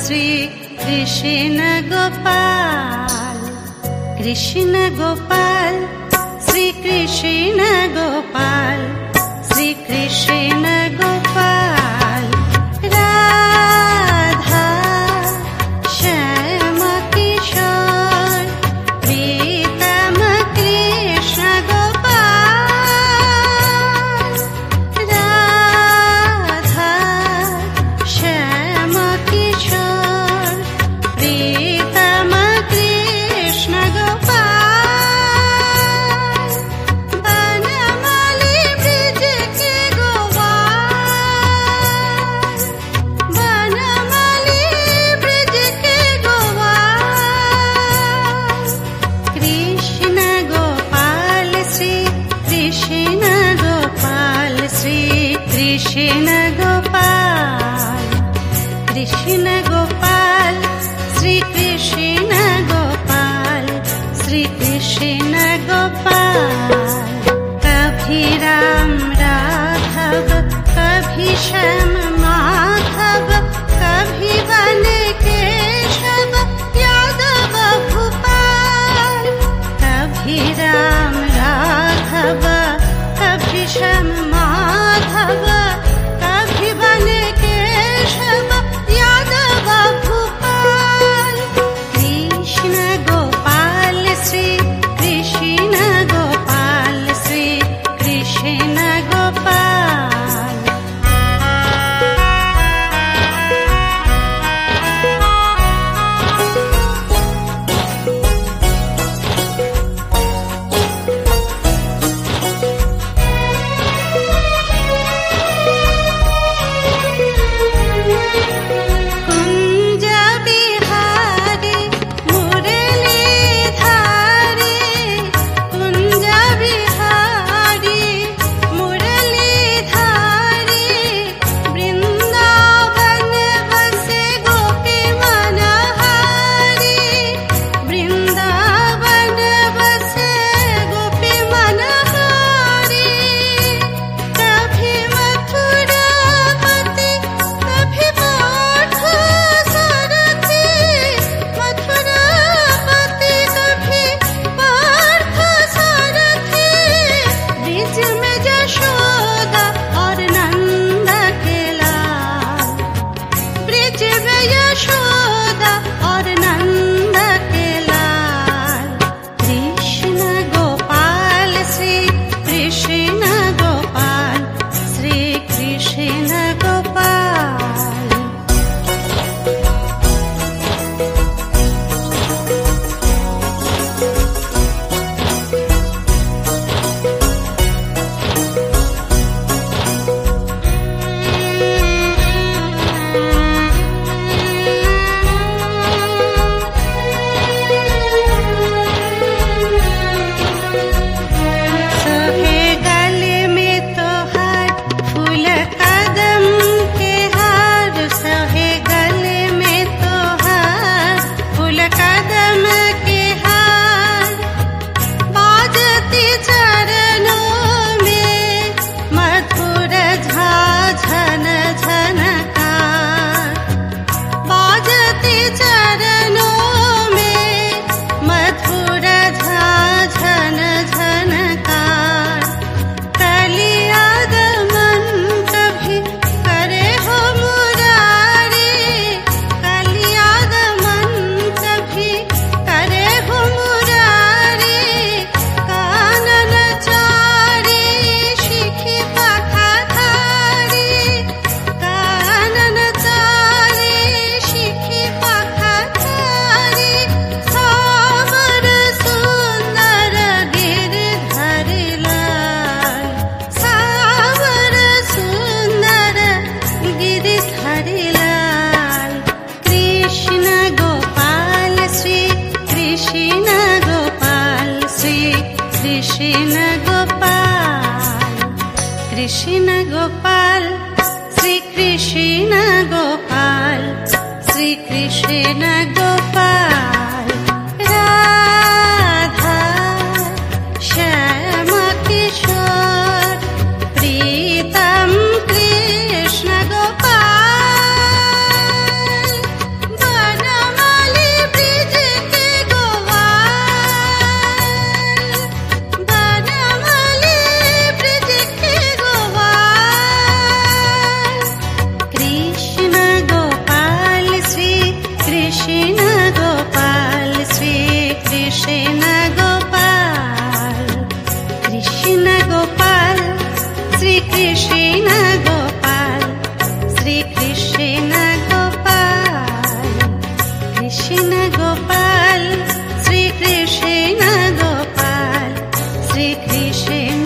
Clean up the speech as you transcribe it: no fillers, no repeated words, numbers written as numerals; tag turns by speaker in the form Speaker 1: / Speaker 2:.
Speaker 1: श्री कृष्ण गोपाल, कृष्ण गोपाल, श्री कृष्ण गोपाल, श्री कृष्ण गोपाल, राधा श्याम किशोर प्रीतम कृष्ण गोपाल, राधा श्याम किशोर प्रीतम कृष्ण गोपाल, बनमाली ब्रिज के गोपाल, बनमाली ब्रिज के गोपाल, कृष्ण गोपाल, श्री कृष्ण गोपाल, श्री कृष्ण गोपाल, कृष्ण गोपाल, श्री कृष्ण गोपाल, श्री कृष्ण गोपाल, कभी राम राघव, कभी श्याम माधव, कभी वन केशव यादव भूपाल, कभी राम राघव, कभी श्याम माधव, कभी वन केशव यादव भूपाल, कृष्ण गोपाल, श्री कृष्ण गोपाल, श्री कृष्ण गोपाल, कुंज बिहारी मुरलीधारी, कुंज बिहारी मुरलीधारी, वृंदावन बसे गोपी मनहारी, वृंदावन बसे गोपी मनहारी, कभी मथुरापति, कभी पार्थ सारथी, मथुरापति कभी पार्थ सारथी, ब्रिज में यशोदा और नंद के लाल, ब्रिज में यशोदा और नंद के लाल, कृष्ण गोपाल, श्री कृष्ण गोपाल, श्री कृष्ण गोपाल, सोहे गले में तो हार फूल कदम के हार, सोहे गले में तो हार फूल कदम के हार, बाजती चरणों में मधुर झाझन झनकार, बाजती चरणों में मधुर झाझन झनकार, कलियागमन कभी करे हो मुरारी, कलियागमन कभी करे हो मुरारी, कानन चारी शिखी पखाधारी, कानन चारी शिखी पखाधारी, सावर सुंदर गिरधरि लाल, सावर सुंदर गिरधरि लाल, कृष्ण गोपाल, श्री कृष्ण गोपाल, श्री कृष्ण गोपाल, कृष्ण गोपाल, श्री कृष्ण गोपाल, श्री कृष्ण गोपाल, राधा श्याम किशोर प्रीतम कृष्ण गोपाल, কৃষ্ণ গোপাল, শ্রী কৃষ্ণ গোপাল, কৃষ্ণ গোপাল, শ্রী কৃষ্ণ গোপাল, শ্রী কৃষ্ণ